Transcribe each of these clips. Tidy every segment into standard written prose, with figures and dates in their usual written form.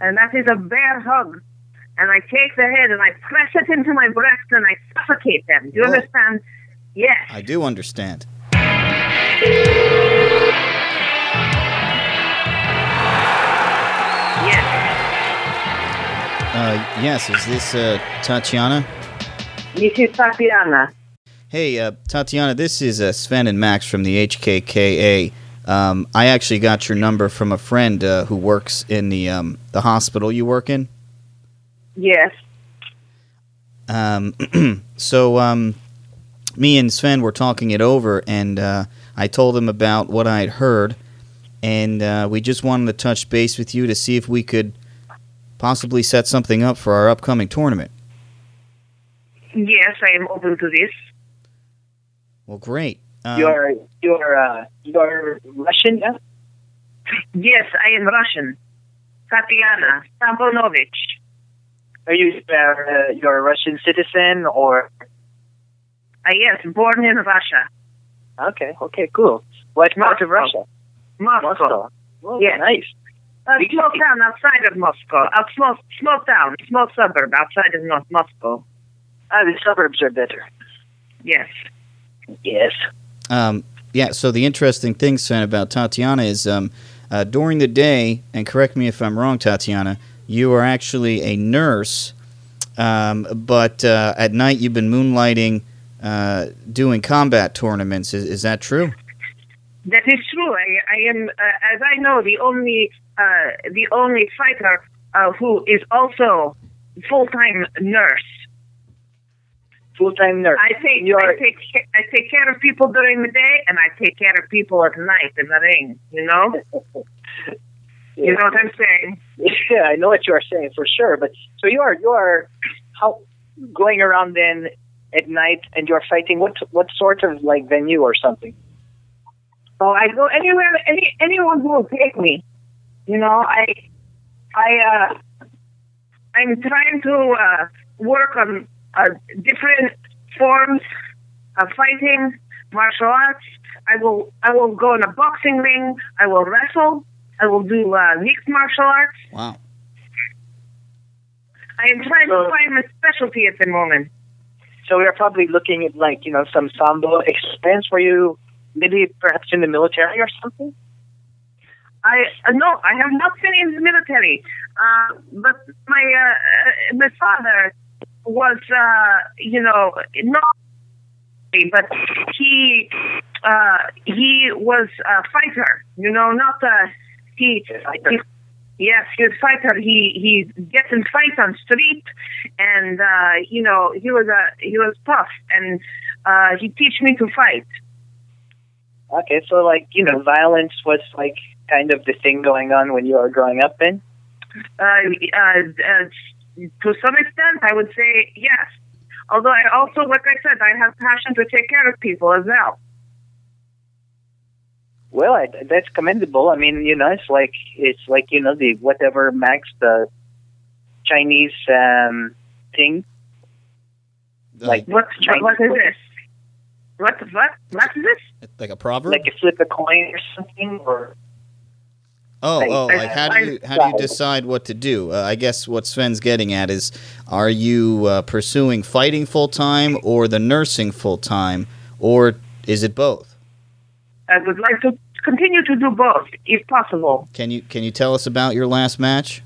And that is a bear hug. And I take the head and I press it into my breast and I suffocate them. Do you understand? Yes. I do understand. Yes. Yes, is this Tatiana? This is Tatiana. Hey, Tatiana, this is Sven and Max from the HKKA. I actually got your number from a friend who works in the hospital you work in. Yes. So me and Sven were talking it over, and I told him about what I had heard, and we just wanted to touch base with you to see if we could possibly set something up for our upcoming tournament. Yes, I am open to this. Well, great. You're Russian, yeah? Yes, I am Russian. Tatiana Stambonovich. Are you you're a Russian citizen or? Yes, born in Russia. Okay, cool. What part of Russia? Moscow. Oh, yes. Nice. A small town outside of Moscow. A small suburb outside of Moscow. The suburbs are better. Yes. Yes. Yeah, so the interesting thing, Sven, about Tatiana is during the day, and correct me if I'm wrong, Tatiana, you are actually a nurse, but at night you've been moonlighting doing combat tournaments. Is that true? That is true. I am, as I know, the only fighter who is also full-time nurse. Full-time nurse. I take care of people during the day, and I take care of people at night in the ring. You know. Yeah. You know what I'm saying? Yeah, I know what you are saying for sure. But so you are how going around then at night, and you're fighting. What sort of like venue or something? Oh, I go anywhere. Anyone who will take me. You know, I'm trying to work on different forms of fighting, martial arts. I will go in a boxing ring. I will wrestle. I will do mixed martial arts. Wow. I am trying to find my specialty at the moment. So we are probably looking at some sambo experience. Were you maybe perhaps in the military or something? No, I have not been in the military. But my father was not, but he was a fighter. You know, not Yes, he was a fighter. He gets in fights on street, and he was tough, and he teach me to fight. Okay, so violence was kind of the thing going on when you were growing up then? To some extent, I would say yes. Although I also, like I said, I have passion to take care of people as well. Well, that's commendable. I mean, it's like the whatever Max, the Chinese thing. What is this? What is this? Like a proverb? Like you flip a coin or something, or. Like how do you decide what to do? I guess what Sven's getting at is, are you pursuing fighting full time or the nursing full time, or is it both? I would like to continue to do both, if possible. Can you tell us about your last match?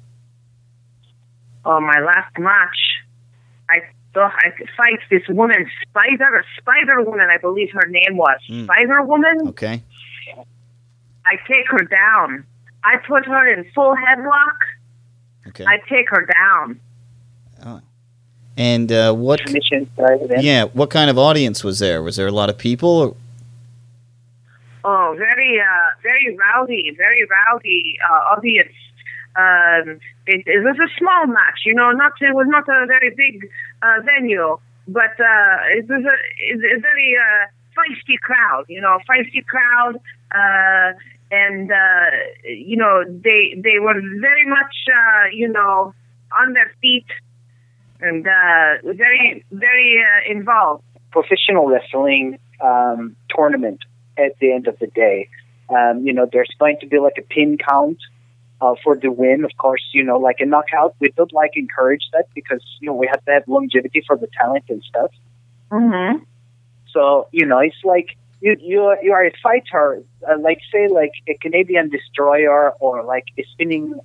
Oh, my last match, I thought I could fight this woman, Spider Woman, I believe her name was. Spider Woman? Okay. I take her down. I put her in full headlock. Okay. I take her down. Oh. And what kind of audience was there? Was there a lot of people? Or? Oh, very rowdy audience. It was a small match, it was not a very big venue, but it was a very feisty crowd, and they were very much on their feet and very very involved. Professional wrestling tournament at the end of the day. There's going to be like a pin count for the win. Of course, like a knockout, we don't like encourage that because we have to have longevity for the talent and stuff. Mm-hmm. So it's like you are a fighter, like say like a Canadian destroyer or like a spinning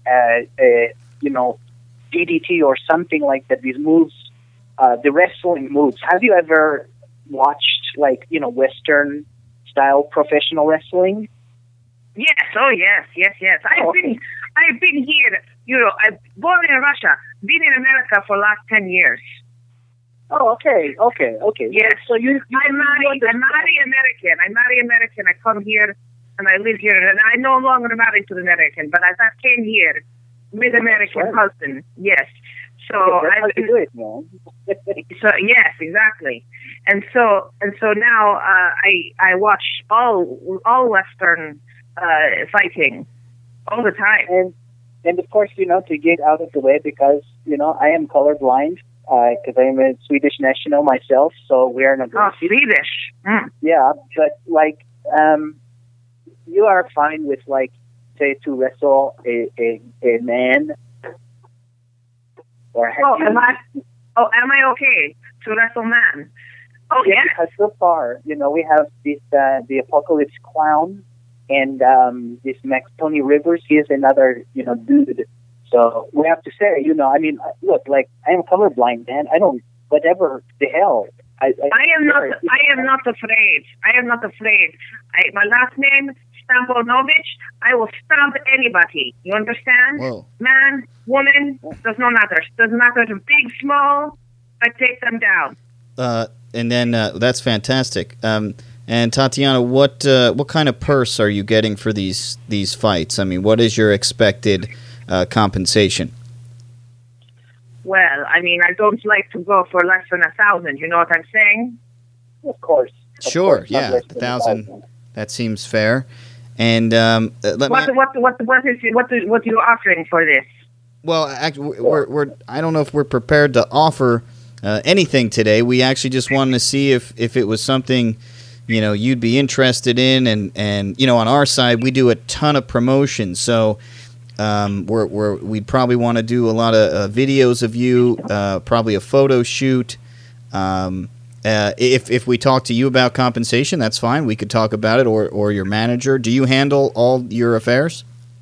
DDT or something like that. These moves, the wrestling moves. Have you ever watched like Western style professional wrestling? Yes. Oh, yes. I've been here. I've born in Russia, been in America for the last 10 years. Oh, okay. Yes. So I marry American. I come here and I live here, and I no longer married to the American, but I came here with American husband. Yes. So that's how you do it, man. So yes, exactly. And so now I watch all Western fighting all the time. And of course, to get out of the way, because I am colorblind, because I am a Swedish national myself, so we are not. Oh, Swedish. Mm. Yeah, but like, you are fine with like, say, to wrestle a man. Or am I okay to wrestle man? Oh yeah. Because so far, we have this the Apocalypse Clown and this Max Tony Rivers. He is another dude. So we have to say, look, like I am colorblind, man. I don't whatever the hell. I am not afraid. My last name Stambonovich. I will stamp anybody. You understand? Whoa. Man, woman, does not matter. Doesn't matter if big, small. I take them down. And then that's fantastic. And Tatiana, what kind of purse are you getting for these fights? I mean, what is your expected compensation? Well, I mean, I don't like to go for less than 1,000. You know what I'm saying? Of course. Sure. Yeah, 1,000. That seems fair. And what are you offering for this? Well, actually, I don't know if we're prepared to offer anything today. We actually just wanted to see if it was something you'd be interested in, and on our side we do a ton of promotion, so we'd probably want to do a lot of videos of you, probably a photo shoot. If we talk to you about compensation, that's fine. We could talk about it, or your manager. Do you handle all your affairs?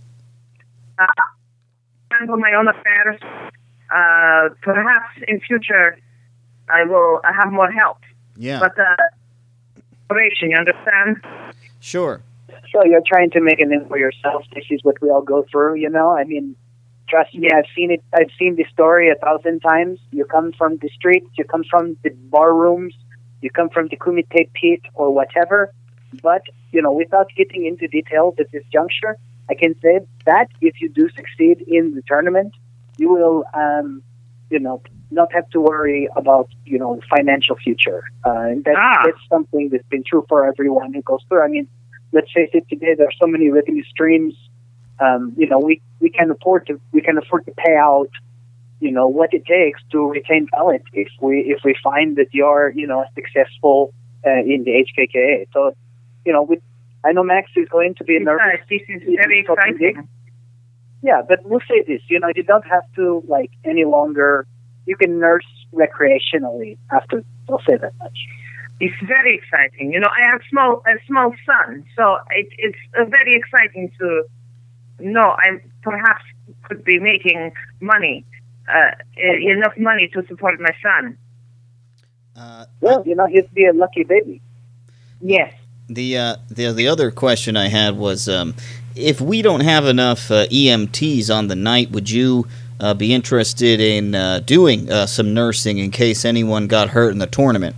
Handle my own affairs. Perhaps in future I have more help. Yeah. But operation, you understand? Sure. So you're trying to make a name for yourself. This is what we all go through, I mean, trust me, I've seen it. I've seen the story 1,000 times. You come from the streets, you come from the bar rooms, you come from the Kumite pit or whatever. But, without getting into details at this juncture, I can say that if you do succeed in the tournament, you will, not have to worry about, financial future. That's something that's been true for everyone who goes through. I mean, let's face it, today there are so many revenue streams. We can afford to pay out, what it takes to retain talent if we find that you're, successful in the HKKA. So, I know Max is going to be nervous. This is very exciting. Yeah, but we'll say this, you don't have to any longer. You can nurse recreationally after. I'll say that much. It's very exciting. I have a small son, so it's very exciting to know I perhaps could be making money, enough money to support my son. Well, he'd be a lucky baby. Yes. The other question I had was, if we don't have enough EMTs on the night, would you be interested in doing some nursing in case anyone got hurt in the tournament?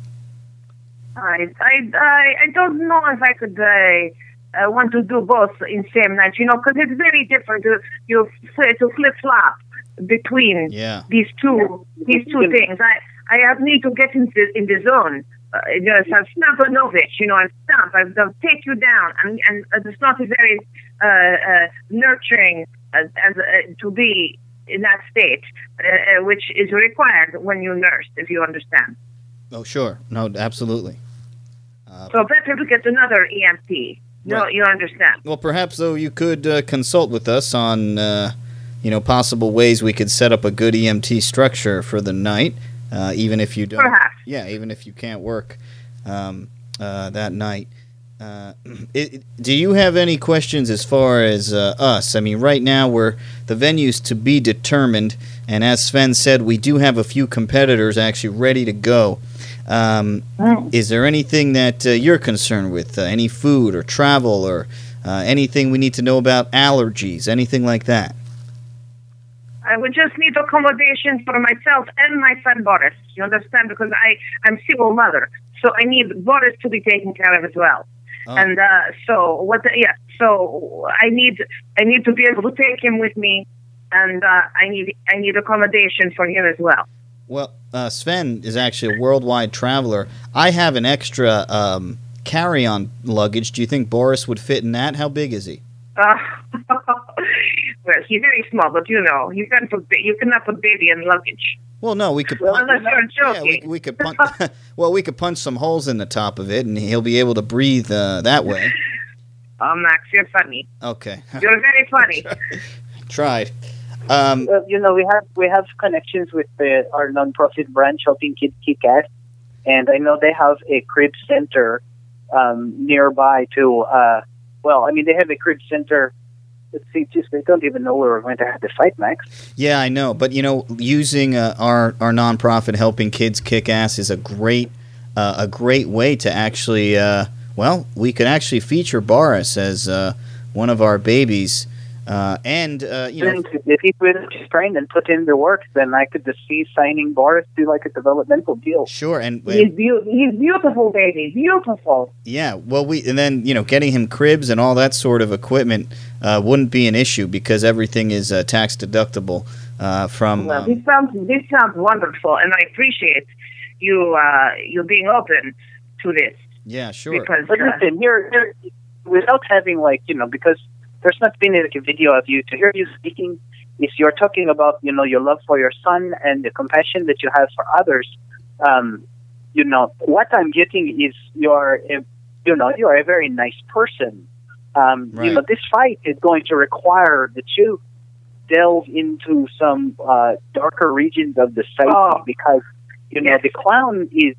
I don't know if I could want to do both in same night, because it's very different to flip flop between these two things. I need to get in the zone. Stambonovich, and stamp. I'll take you down, and it's not very nurturing as to be in that state, which is required when you nurse, if you understand. Oh, sure. No, absolutely. So better to get another EMT. No, you understand. Well, perhaps, though, you could consult with us on, possible ways we could set up a good EMT structure for the night, even if you don't. Perhaps. Yeah, even if you can't work that night. Do you have any questions as far as us? I mean, right now the venue's to be determined, and as Sven said, we do have a few competitors actually ready to go. Is there anything that you're concerned with? Any food or travel or anything we need to know about allergies, anything like that? I would just need accommodation for myself and my son Boris. You understand? Because I'm single mother, so I need Boris to be taken care of as well. Oh. And so I need to be able to take him with me, and I need accommodation for him as well. Well, Sven is actually a worldwide traveler. I have an extra carry-on luggage. Do you think Boris would fit in that? How big is he? Well, he's very small, but you cannot put baby in luggage. Well, no, we could. Unless you're joking. Yeah, we could punch. Well, we could punch some holes in the top of it, and he'll be able to breathe that way. Oh, Max, you're funny. Okay. You're very funny. Tried. We have connections with our nonprofit branch helping kids kick ass, and I know they have a crib center nearby too. They have a crib center. Let's see, they don't even know where we're going to have the fight, Max. Yeah, I know, but using our nonprofit helping kids kick ass is a great way to actually. We could actually feature Boris as one of our babies. If he's willing to train and put in the work, then I could just see signing Boris to like a developmental deal. Sure, and he's beautiful, baby, beautiful. Yeah, well, getting him cribs and all that sort of equipment wouldn't be an issue because everything is tax deductible from. Well, this sounds wonderful, and I appreciate you being open to this. Yeah, sure. Because listen, here without having because. There's not been a video of you. To hear you speaking, if you're talking about, your love for your son and the compassion that you have for others, what I'm getting is you are a very nice person. Right. This fight is going to require that you delve into some darker regions of the psyche because, the clown is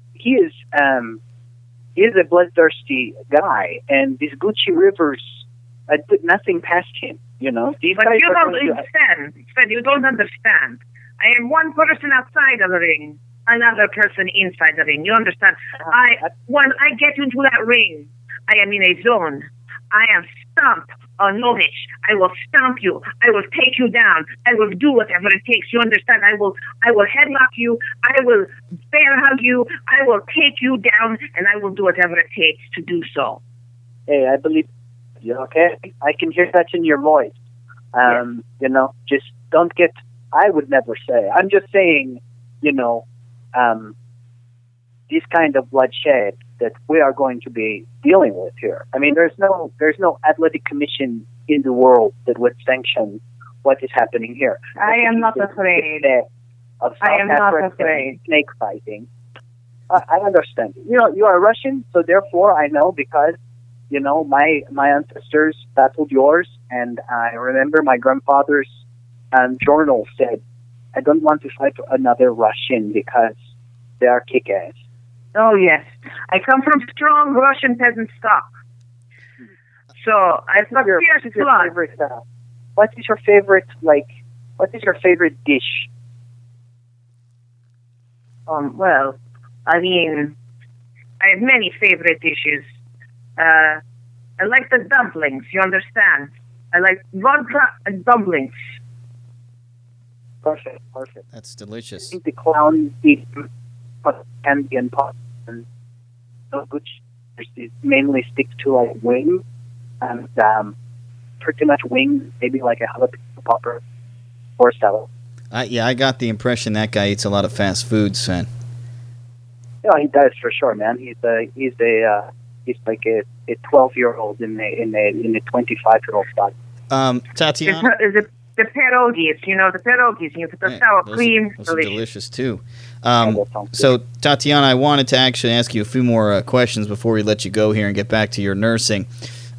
a bloodthirsty guy, and these Gucci Rivers. I did nothing past him, These but you don't understand. Sven, you don't understand. I am one person outside of the ring, another person inside the ring. You understand? When I get into that ring, I am in a zone. I am stomp on Novich. I will stomp you. I will take you down. I will do whatever it takes. You understand? I will headlock you. I will bear hug you. I will take you down, and I will do whatever it takes to do so. Hey, I believe. Okay, I can hear that in your voice. Just don't get. I would never say. I'm just saying, this kind of bloodshed that we are going to be dealing with here. I mean, there's no athletic commission in the world that would sanction what is happening here. I am not afraid. I am not afraid. Snake fighting. I understand. You are Russian, so therefore I know because. My ancestors battled yours, and I remember my grandfather's journal said, I don't want to fight another Russian because they are kick-ass. Oh, yes. I come from strong Russian peasant stock. So I've got fierce blood. What is your favorite dish? Well, I mean, I have many favorite dishes. I like the dumplings, you understand? I like vodka and dumplings. Perfect. That's delicious. I think the clown eats candy and pop, and so good mainly stick to wings, and pretty much wings, maybe like a jalapeno popper or salad. I got the impression that guy eats a lot of fast food, Sven. Yeah, he does for sure, man. He's like a 12-year-old in a 25-year-old body. Tatiana, the pierogies, the pierogies. You put the sour cream. Those are delicious too. So Tatiana, I wanted to actually ask you a few more questions before we let you go here and get back to your nursing.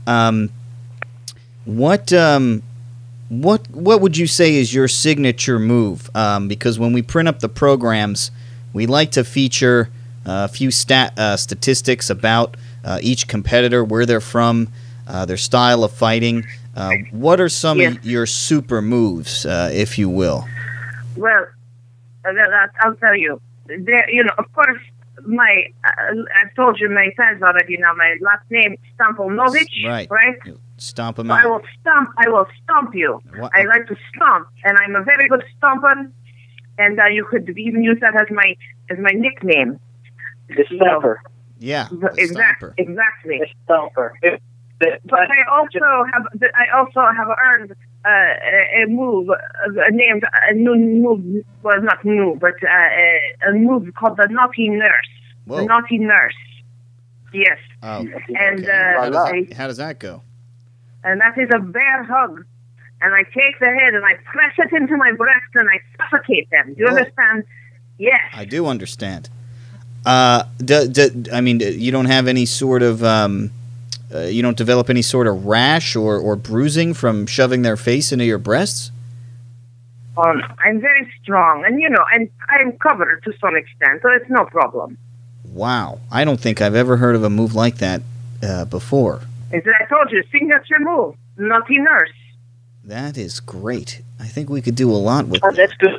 Um, what would you say is your signature move? Because when we print up the programs, we like to feature a few statistics about each competitor, where they're from, their style of fighting. What are some of your super moves, if you will? Well, I'll tell you. Of course, I've told you many times already now, my last name, Stamponovich, right? Stomp him so out. I will stomp you. What? I like to stomp, and I'm a very good stomper, and you could even use that as my nickname. The Stomper. Yeah, Exactly. The Stomper. But I also have earned a move named a new move. Well, not new, but a move called the Naughty Nurse. Whoa. The Naughty Nurse. Yes. Oh, And how does that go? And that is a bear hug. And I take the head and I press it into my breast and I suffocate them. Do you understand? Yes. I do understand. I mean, you don't have any sort of, you don't develop any sort of rash or bruising from shoving their face into your breasts? I'm very strong, and I'm covered to some extent, so it's no problem. Wow. I don't think I've ever heard of a move like that before. As I told you, signature move, Naughty Nurse. That is great. I think we could do a lot with that. That's good.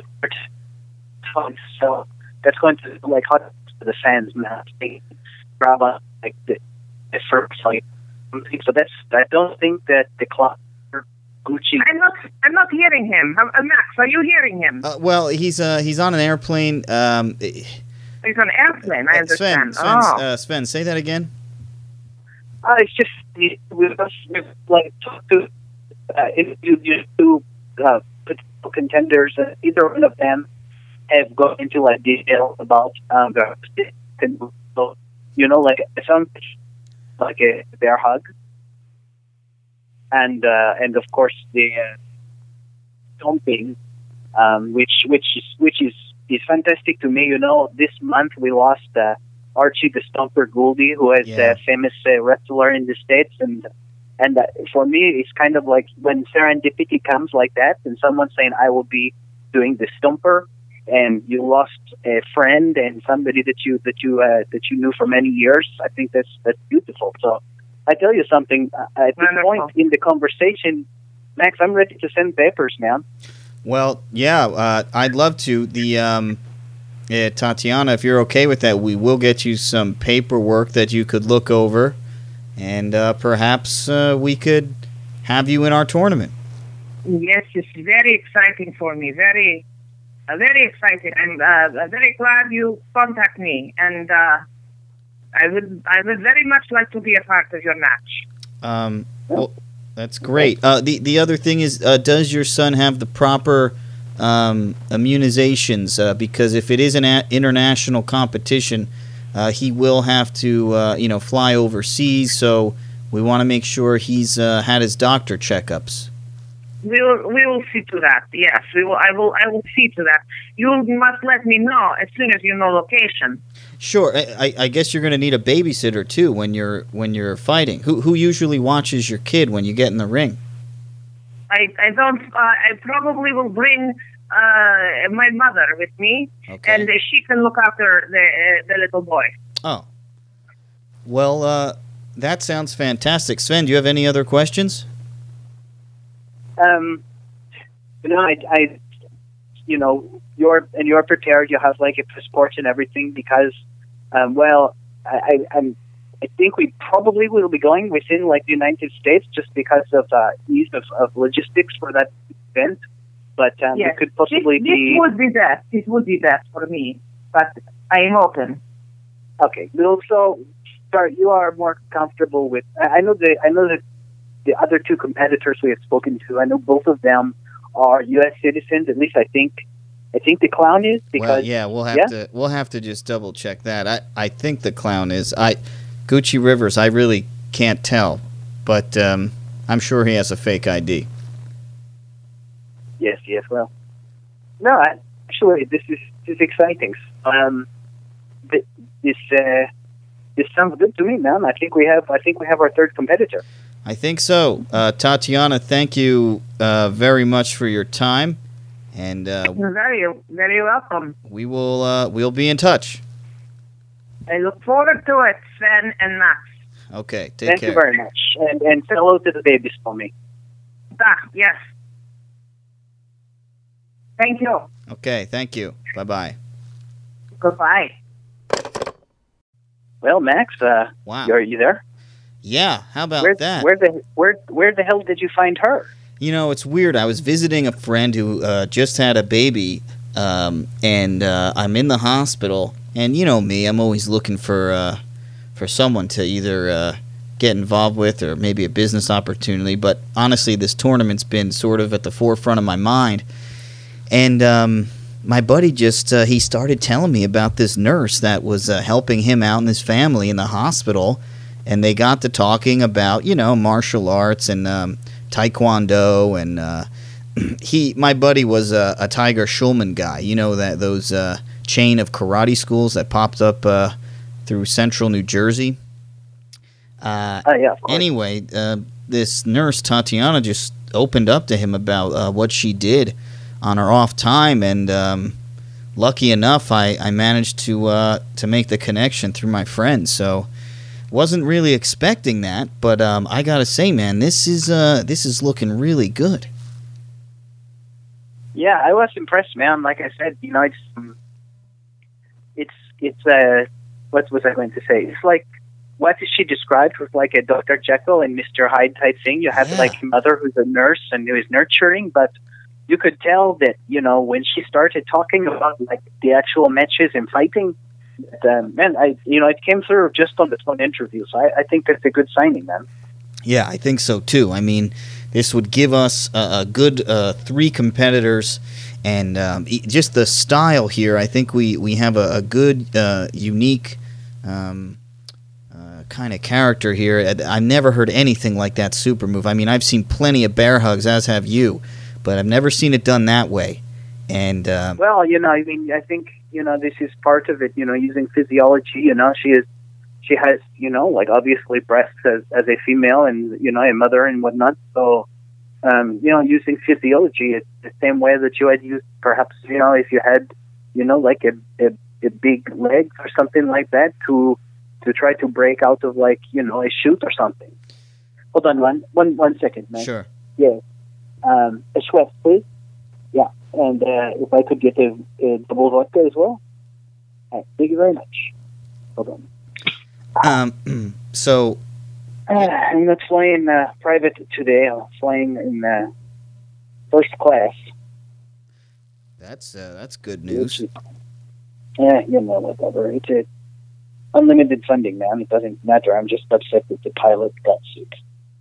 So that's going to like hot to the fans, man. Grab on like the first like something. So I don't think that the clock Gucci. I'm not hearing him. Max, are you hearing him? Well, he's on an airplane. He's on an airplane. I understand. Sven, say that again. It's just we like talk to interview two potential contenders. Either one of them have gone into like detail about their, like it sounds like a bear hug, and of course the stomping, which is fantastic to me. This month we lost Archie the Stomper Gouldy, who is a famous wrestler in the States, and for me it's kind of like when serendipity comes like that, and someone saying I will be doing the Stomper, and you lost a friend and somebody that you knew for many years. I think that's beautiful. So I tell you something. At this point in the conversation, Max, I'm ready to send papers, man. Well, yeah, I'd love to. Tatiana, if you're okay with that, we will get you some paperwork that you could look over, and perhaps we could have you in our tournament. Yes, it's very exciting for me. Very exciting. I'm very glad you contact me, and I would very much like to be a part of your match. Well, that's great. The other thing is, does your son have the proper immunizations? Because if it is an international competition, he will have to fly overseas. So we want to make sure he's had his doctor checkups. We will see to that. Yes, we will. I will see to that. You must let me know as soon as you know location. Sure. I guess you're going to need a babysitter too when you're fighting. Who usually watches your kid when you get in the ring? I don't. I probably will bring my mother with me, and she can look after the little boy. Oh. Well, that sounds fantastic. Sven, do you have any other questions? You're prepared. You have like a passport and everything because, I think we probably will be going within like the United States just because of ease of logistics for that event. But it could possibly be. This would be that for me, but I am open. Okay. Well, so you are more comfortable with. I know that the other two competitors we have spoken to, I know both of them are U.S. citizens. At least I think the Clown is. Because, we'll have to just double check that. I think the Clown is. Gucci Rivers, I really can't tell, but I'm sure he has a fake ID. Yes. Well, no, actually, this is exciting. This sounds good to me, man. I think we have our third competitor. I think so. Tatiana, thank you very much for your time. And You're very, very welcome. we'll be in touch. I look forward to it, Sven and Max. Okay, take Thank care. you very much. And say hello to the babies for me. Yes. Thank you. Okay, thank you. Bye-bye. Goodbye. Well, Max, Wow. are you there? Yeah, how about that? Where the hell did you find her? You know, it's weird. I was visiting a friend who just had a baby, and I'm in the hospital. And you know me, I'm always looking for someone to either get involved with or maybe a business opportunity. But honestly, this tournament's been sort of at the forefront of my mind. And my buddy just he started telling me about this nurse that was helping him out and his family in the hospital. And they got to talking about, you know, martial arts and taekwondo, and my buddy was a Tiger Schulman guy. You know, those chain of karate schools that popped up through central New Jersey. Yeah, of course. Anyway, this nurse Tatiana just opened up to him about what she did on her off time, and lucky enough, I managed to make the connection through my friend. So. Wasn't really expecting that, but I gotta say, man, this is looking really good. Yeah, I was impressed, man. Like I said, you know, it's what was I going to say? It's like what she described was like a Dr. Jekyll and Mr. Hyde type thing. You have like a mother who's a nurse and who is nurturing, but you could tell that, you know, when she started talking about like the actual matches and fighting. Man, it came through just on the phone interview, so I think that's a good signing, man. Yeah, I think so too. I mean, this would give us a good 3 competitors, and just the style here. I think we have a good, unique kind of character here. I've never heard anything like that super move. I mean, I've seen plenty of bear hugs, as have you, but I've never seen it done that way. And well, you know, I mean, I think. You know, this is part of it, you know, using physiology, you know, she has, you know, like obviously breasts as a female and, you know, a mother and whatnot. So, you know, using physiology, it's the same way that you would use perhaps, you know, if you had, you know, like a big leg or something like that to try to break out of like, you know, a shoot or something. Hold on one second, man. Sure. Yeah. A Schweppes, please. Yeah. And if I could get a double vodka as well. All right, thank you very much. Hold on. So... I'm not flying private today. I'm flying in first class. That's good news. Yeah, you know, whatever. It's unlimited funding, man. It doesn't matter. I'm just upset that the pilot got sick.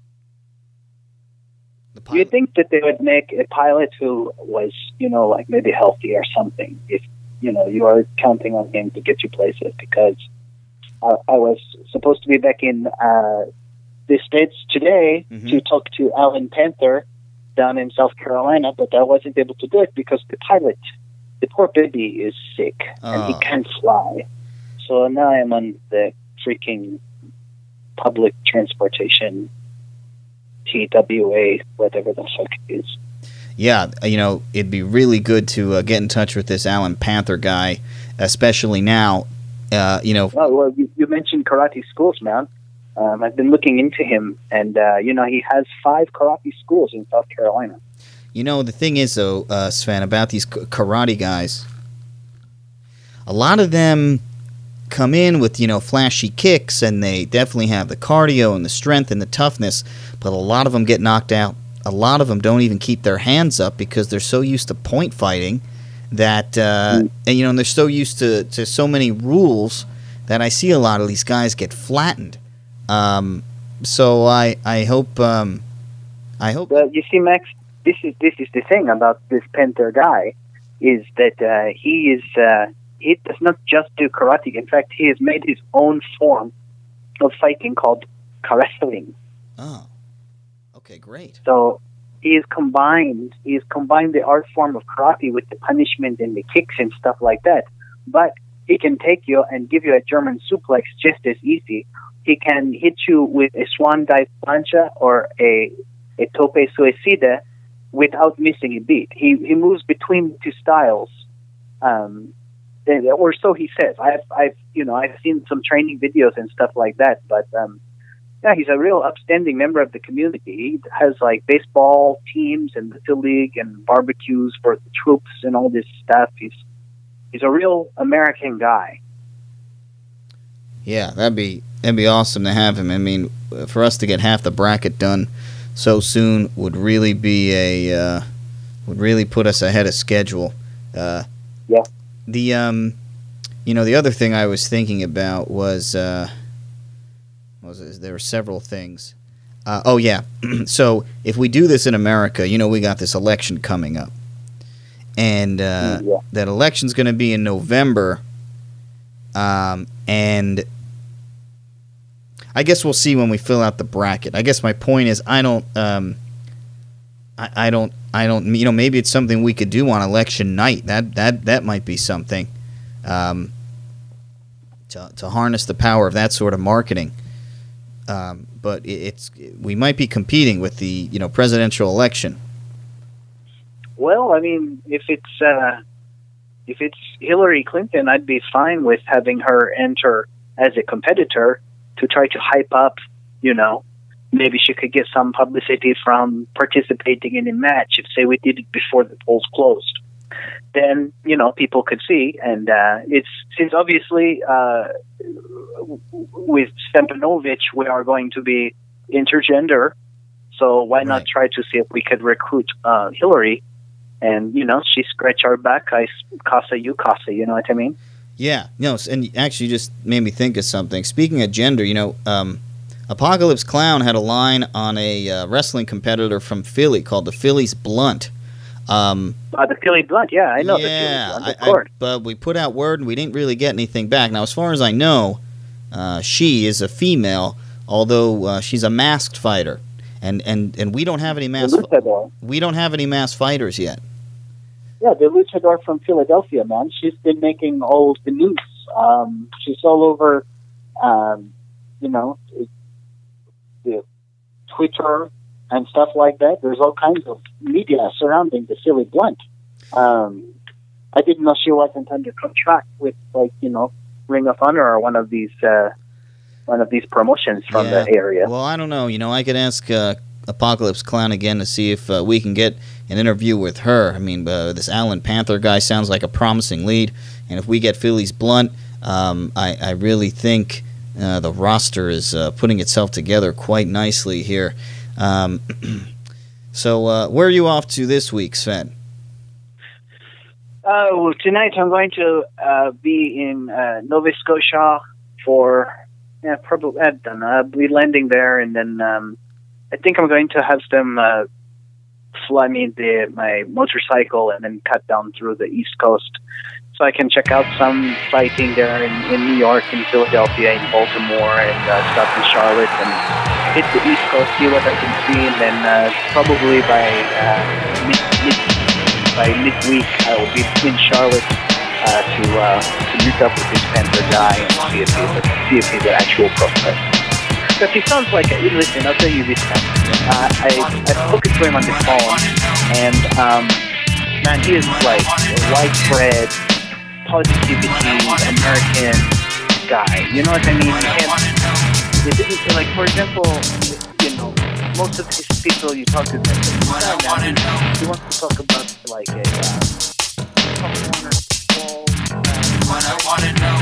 Do you think that they would make a pilot who was, you know, like maybe healthy or something, if, you know, you are counting on him to get you places? Because I was supposed to be back in the States today to talk to Alan Panther down in South Carolina, but I wasn't able to do it because the pilot, the poor baby, is sick and he can't fly. So now I'm on the freaking public transportation TWA, whatever the fuck it is. Yeah, you know, it'd be really good to get in touch with this Alan Panther guy, especially now, you know. Well, you mentioned karate schools, man. I've been looking into him, and, you know, he has 5 karate schools in South Carolina. You know, the thing is, though, Sven, about these karate guys, a lot of them come in with, you know, flashy kicks, and they definitely have the cardio and the strength and the toughness, but a lot of them get knocked out. A lot of them don't even keep their hands up because they're so used to point fighting that, and, you know, and they're so used to so many rules that I see a lot of these guys get flattened. So I hope. Well, you see, Max, this is the thing about this Panther guy, is that he does not just do karate. In fact, he has made his own form of fighting called wrestling. Oh, okay, great. So he has combined the art form of karate with the punishment and the kicks and stuff like that. But he can take you and give you a German suplex just as easy. he can hit you with a swan dive plancha or a tope suicida without missing a beat. He moves between the two styles, or so he says. I've seen some training videos and stuff like that, but yeah, he's a real upstanding member of the community. He has like baseball teams and little league and barbecues for the troops and all this stuff. He's a real American guy. Yeah, that'd be awesome to have him. I mean, for us to get half the bracket done so soon would really be would really put us ahead of schedule. Yeah. The the other thing I was thinking about was there were several things. So if we do this in America, we got this election coming up, and that election's going to be in November, and I guess we'll see when we fill out the bracket. I guess my point is I don't maybe it's something we could do on election night. That might be something to harness the power of that sort of marketing. But we might be competing with the presidential election. Well, I mean, if it's Hillary Clinton, I'd be fine with having her enter as a competitor to try to hype up, maybe she could get some publicity from participating in a match. If, say, we did it before the polls closed, then, people could see. And since obviously with Stepanovich, we are going to be intergender, so why not try to see if we could recruit Hillary? And, she scratch our back, I casa, you casa, you know what I mean? Yeah, and actually you just made me think of something. Speaking of gender, Apocalypse Clown had a line on a wrestling competitor from Philly called the Philly's Blunt. The Philly Blunt, yeah, I know the Philly Blunt, of course. But we put out word and we didn't really get anything back. Now, as far as I know, she is a female, although she's a masked fighter, and we don't have any masked fighters yet. Yeah, the luchador from Philadelphia, man. She's been making all the news. She's all over, the Twitter and stuff like that. There's all kinds of media surrounding the Philly Blunt. I didn't know she wasn't under contract with, Ring of Honor or one of these promotions from the area. Well, I don't know. I could ask Apocalypse Clown again to see if we can get an interview with her. I mean, this Alan Panther guy sounds like a promising lead, and if we get Philly's Blunt, I really think the roster is putting itself together quite nicely here. So where are you off to this week, Sven? Well, tonight I'm going to be in Nova Scotia for probably I'll be landing there, and then I think I'm going to have them fly me my motorcycle and then cut down through the East Coast, so I can check out some fighting there in New York, in Philadelphia, in Baltimore, and stuff in Charlotte, and hit the East Coast, see what I can see, and then probably by midweek I will be in Charlotte to meet up with this Panther guy and see if he's an actual prospect. Because he sounds like listen, I'll tell you this, man. I spoke to him on the phone, and man, he is like a widespread positivity American guy. You know what I mean? It didn't, like, for example, most of these people you talk to, he wants to talk about like a what I want to know.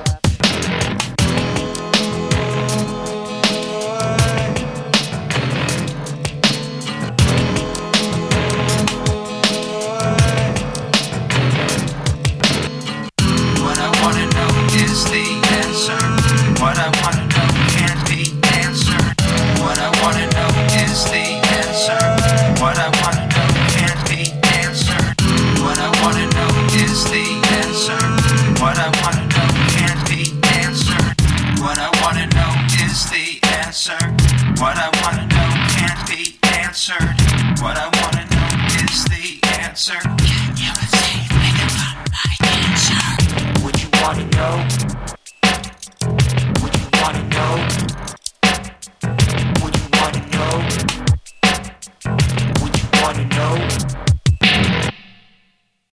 What I want to know can't be answered. What I want to know is the answer. Can you say anything about my answer? What you want to know